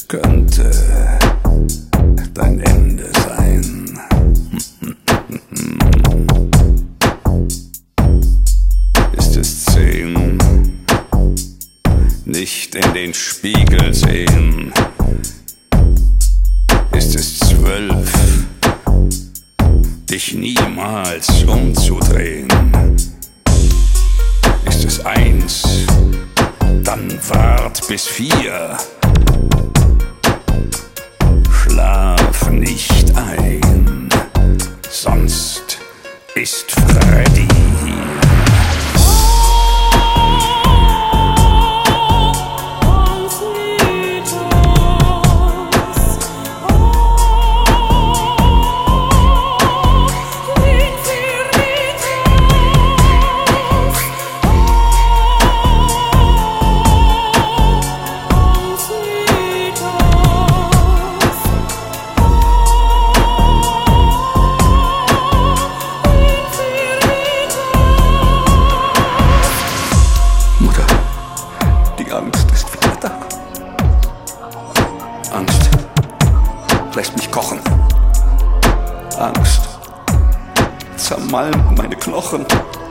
könnte dein Ende sein. Ist es 10? Nicht in den Spiegel sehen. Ist es 12? Dich niemals umzudrehen. Ist es 1? Dann wart bis 4. Schlaf nicht ein, sonst ist Freddy hier. Die Angst ist wieder da. Angst lässt mich kochen. Angst zermalmt meine Knochen.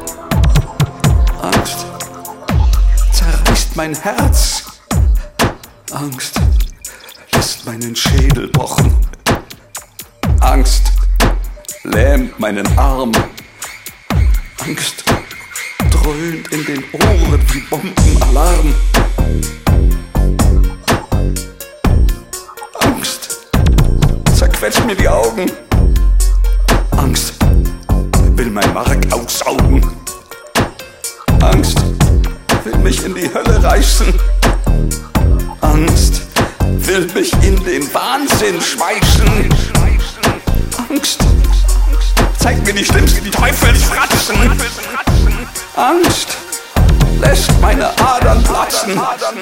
Angst zerreißt mein Herz. Angst lässt meinen Schädel pochen. Angst lähmt meinen Arm. Angst dröhnt in den Ohren wie Bombenalarm. Angst zerquetscht mir die Augen. Angst will mein Mark aussaugen. Angst will mich in die Hölle reißen. Angst will mich in den Wahnsinn schmeißen. Angst zeigt mir die schlimmsten Teufelsfratzen. Angst lässt meine Adern platzen.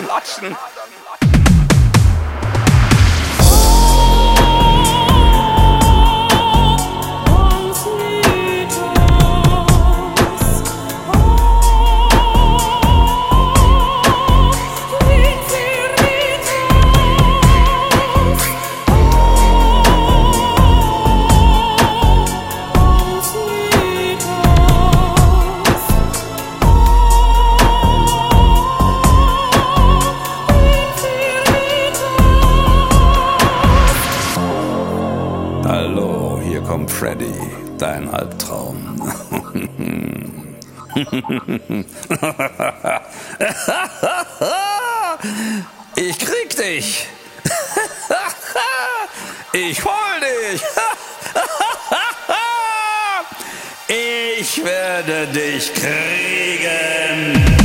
Hallo, hier kommt Freddy, dein Albtraum. Ich krieg dich. Ich hol dich. Ich werde dich kriegen.